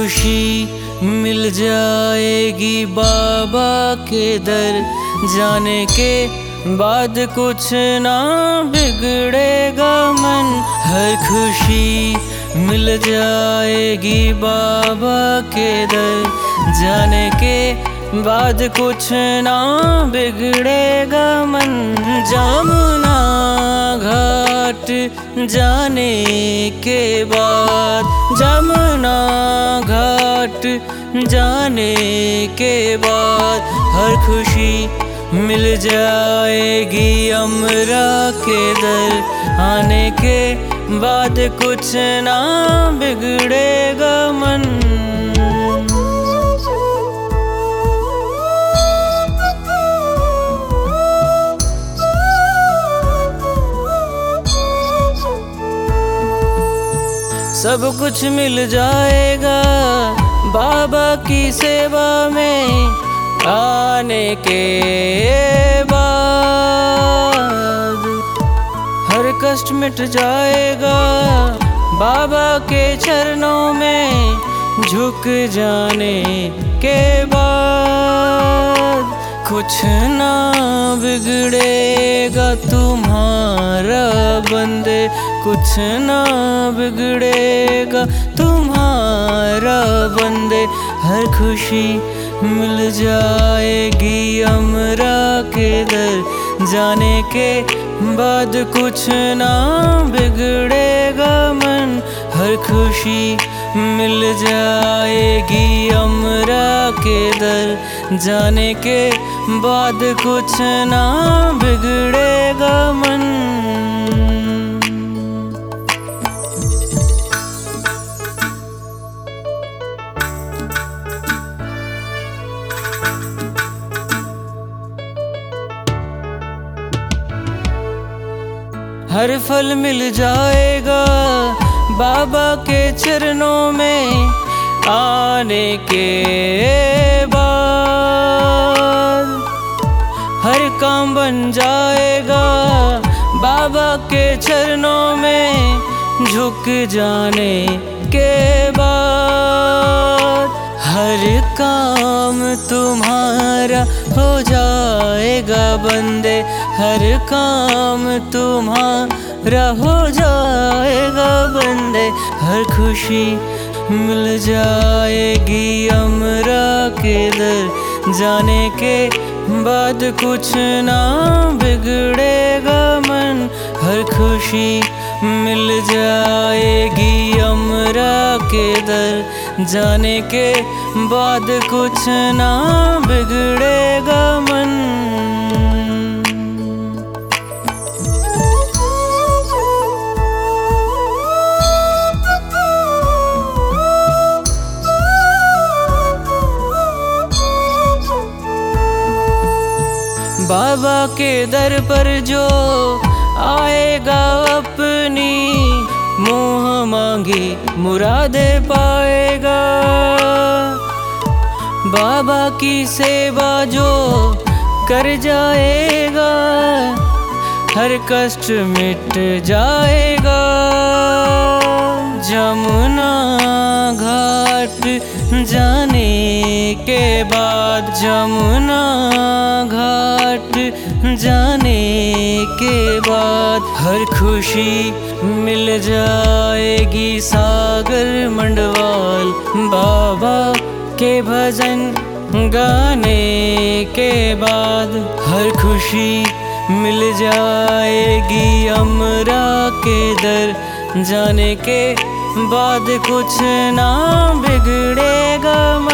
खुशी मिल जाएगी बाबा के दर जाने के बाद कुछ ना बिगड़ेगा मन। हर खुशी मिल जाएगी बाबा के दर जाने के बाद कुछ ना बिगड़ेगा मन। जमुना घाट जाने के बाद, जमुना घाट जाने के बाद हर खुशी मिल जाएगी अमरा के दर आने के बाद कुछ ना बिगड़ेगा मन। सब कुछ मिल जाएगा बाबा की सेवा में आने के बाद। हर कष्ट मिट जाएगा बाबा के चरणों में झुक जाने के बाद। कुछ ना बिगड़ेगा तुम्हारा बंदे, कुछ ना बिगड़ेगा तुम्हारा बंदे। हर खुशी मिल जाएगी अमरा के दर जाने के बाद कुछ ना बिगड़ेगा मन। हर खुशी मिल जाएगी अमरा के दर जाने के बाद कुछ ना बिगड़ेगा मन। हर फल मिल जाएगा बाबा के चरणों में आने के बाद। हर काम बन जाएगा बाबा के चरणों में झुक जाने के बाद। हर काम तुम्हारा हो जाएगा बंदे, हर काम तुम्हारा हो जाएगा बंदे। हर खुशी मिल जाएगी अमरा के दर जाने के बाद कुछ ना बिगड़ेगा मन। हर खुशी मिल जाएगी अमरा के दर जाने के बाद कुछ ना बिगड़ेगा मन। बाबा के दर पर जो आएगा अपनी मुँह मांगी मुरादें पाएगा। बाबा की सेवा जो कर जाएगा हर कष्ट मिट जाएगा। जमुना घाट जाने के बाद, जमुना घाट जाने के बाद हर खुशी मिल जाएगी सागर मंडवाल। बाबा के भजन गाने के बाद हर खुशी मिल जाएगी अमरा के दर जाने के बाद कुछ ना बिगड़ेगा।